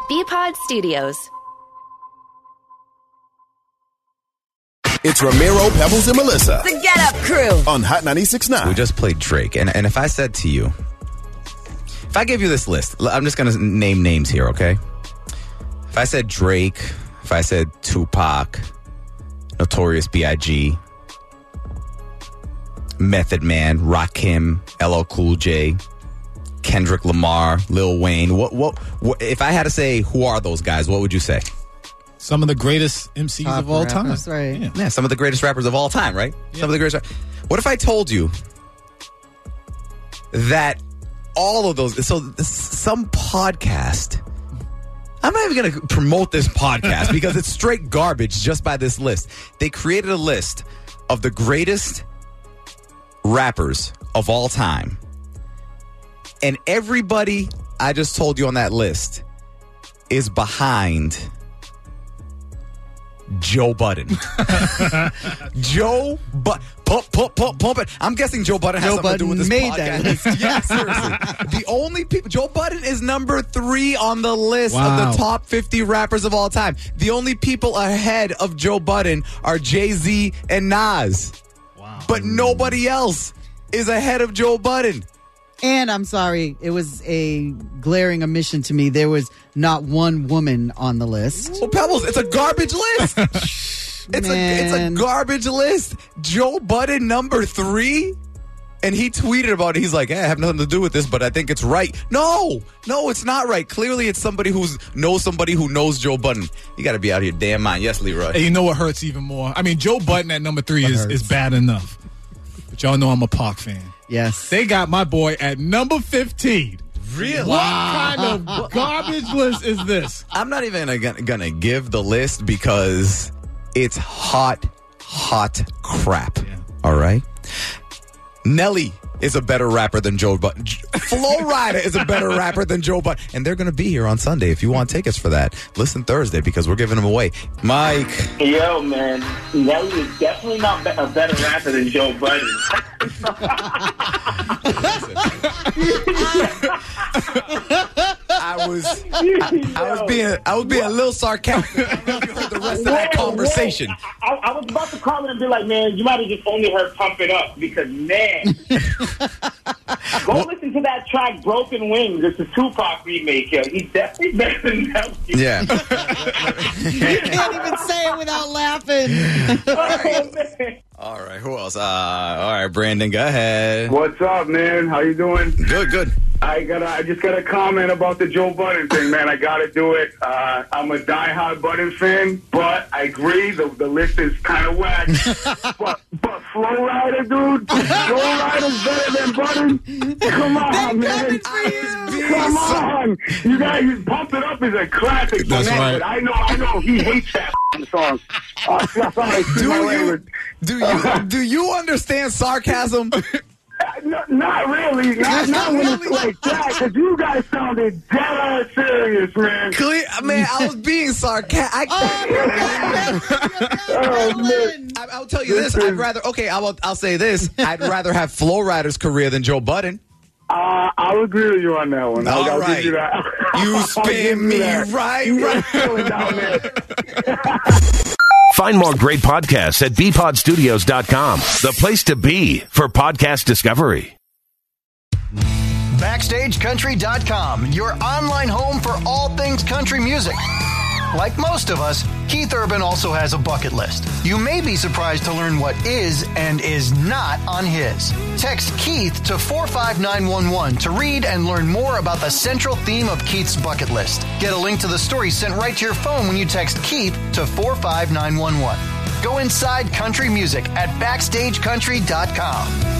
BPod Studios. It's Ramiro, Pebbles, and Melissa. The Get Up Crew. On Hot 96.9. We just played Drake. And if I said to you, if I gave you this list, I'm just going to name names here, okay? If I said Drake, if I said Tupac, Notorious B.I.G., Method Man, Rakim, LL Cool J, Kendrick Lamar, Lil Wayne. What? If I had to say who are those guys, what would you say? Some of the greatest MCs Top of all rappers, time. right? Yeah, some of the greatest rappers of all time, right? Yeah. Some of the greatest. What if I told you that all of those? So some podcast. I'm not even going to promote this podcast because it's straight garbage just by this list. They created a list of the greatest rappers of all time. And everybody I just told you on that list is behind Joe Budden. Joe Budden. Pump it. I'm guessing Joe Budden has something to do with this made podcast. That list. Yeah, seriously. The only people, Joe Budden is number 3 on the list of Wow. the top 50 rappers of all time. The only people ahead of Joe Budden are Jay-Z and Nas. Wow. But nobody else is ahead of Joe Budden. And I'm sorry, it was a glaring omission to me. There was not one woman on the list. Well, Pebbles, it's a garbage list. It's a garbage list. Joe Budden, number 3. And he tweeted about it. He's like, hey, I have nothing to do with this, but I think it's right. No, it's not right. Clearly, it's somebody who knows somebody who knows Joe Budden. You got to be out of your damn mind. Yes, Leroy. And you know what hurts even more? I mean, Joe Budden at number 3 is bad enough. But y'all know I'm a Pac fan. Yes. They got my boy at number 15. Really? What kind of garbage list is this? I'm not even gonna give the list because it's hot crap. Yeah. All right? Nelly is a better rapper than Joe Budden. Flo Rida is a better rapper than Joe Budden. And they're going to be here on Sunday. If you want tickets for that, listen Thursday because we're giving them away. Mike. Yo, man, Nelly is definitely not a better rapper than Joe Budden. I was being a little sarcastic. I don't know if you heard the rest of that conversation. I was about to call him and be like, man, you might have just only heard Pump It Up because, man. Go listen to that track, Broken Wings. It's a Tupac remake, yo. He's definitely better than Nelly. Yeah. You can't even say it without laughing. All right. Who else? All right, Brandon, go ahead. What's up, man? How you doing? Good. I just got a comment about the Joe Budden thing, man. I got to do it. I'm a diehard Budden fan, but I agree the list is kind of whack. but Flo Rida, dude, Flo Rida's better than Budden. Come on, man. Come on. You guys, Pump It Up is a classic. That's right. I know he hates that song. Sorry, Do you understand sarcasm? Not really. Not when it's like that, because you guys sounded dead serious, man. Man, I was being sarcastic. I'll tell you this. I'll say this. I'd rather have Flo Rida's career than Joe Budden. I'll agree with you on that one. I'll right. give you that. You spin me right. Down there. Find more great podcasts at bpodstudios.com, the place to be for podcast discovery. BackstageCountry.com, your online home for all things country music. Like most of us, Keith Urban also has a bucket list. You may be surprised to learn what is and is not on his. Text Keith to 45911 to read and learn more about the central theme of Keith's bucket list. Get a link to the story sent right to your phone when you text Keith to 45911. Go inside country music at BackstageCountry.com.